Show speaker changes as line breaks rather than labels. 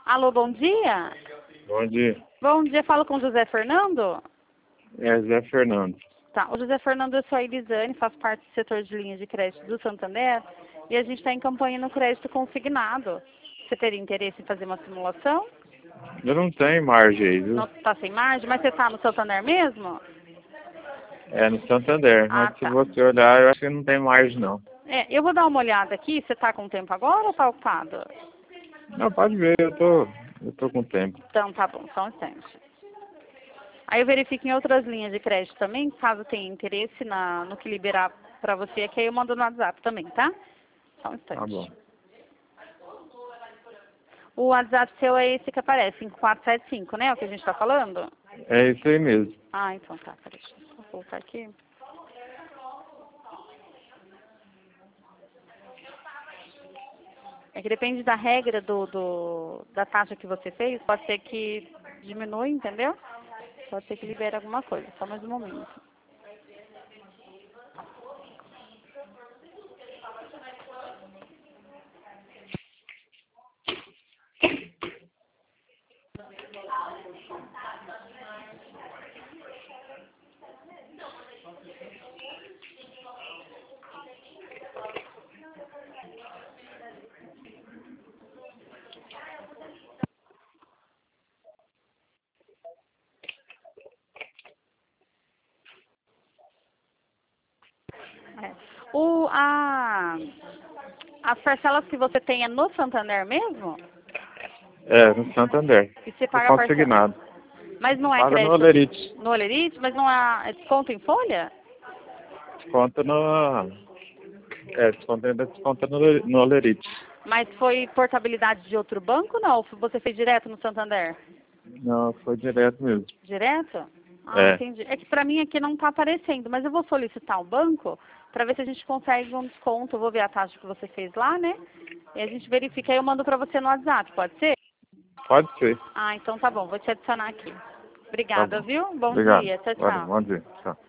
Alô, bom dia?
Bom dia.
Bom dia, falo com o José Fernando?
É Zé Fernando.
Tá, o José Fernando, eu sou a Elisane, faço parte do setor de linhas de crédito do Santander e a gente está em campanha no crédito consignado. Você teria interesse em fazer uma simulação?
Eu não tenho margem aí, viu?
Não está sem margem, mas você está no Santander mesmo?
É no Santander,
Ah,
mas se
tá.
você olhar, eu acho que não tem margem não.
É, eu vou dar uma olhada aqui, você está com tempo agora ou está ocupado?
Não, pode ver, eu tô com tempo.
Então tá bom, só um instante. Aí eu verifico em outras linhas de crédito também, caso tenha interesse no que liberar para você, que aí eu mando no WhatsApp também, tá? Só um
Tá bom.
instante. O WhatsApp seu é esse que aparece, 5475, né? É o que a gente tá falando?
É isso aí mesmo.
Ah, então tá, peraí, deixa eu só colocar aqui. É que depende da regra da taxa que você fez, pode ser que diminua, entendeu? Pode ser que libere alguma coisa, só mais um momento. É. As parcelas que você tem é no Santander mesmo?
É, no Santander.
E você
Tô
paga a parcela?
consignado.
Mas não é
Paga no
crédito
Olerite.
no Olerite? Mas não é desconto em folha?
Desconta no... desconta no Olerite.
Mas foi portabilidade de outro banco, não? Ou você fez direto no Santander?
Não, foi direto mesmo.
Direto? Ah,
É,
entendi. É que pra mim aqui não está aparecendo, mas eu vou solicitar o banco para ver se a gente consegue um desconto. Eu vou ver a taxa que você fez lá, né? E a gente verifica e eu mando para você no WhatsApp, pode ser?
pode ser.
Ah, então tá bom, vou te adicionar aqui.
Tá
Obrigada,
bom.
viu? Bom
Obrigado.
dia, tchau,
Valeu,
tchau.
bom dia. Tchau.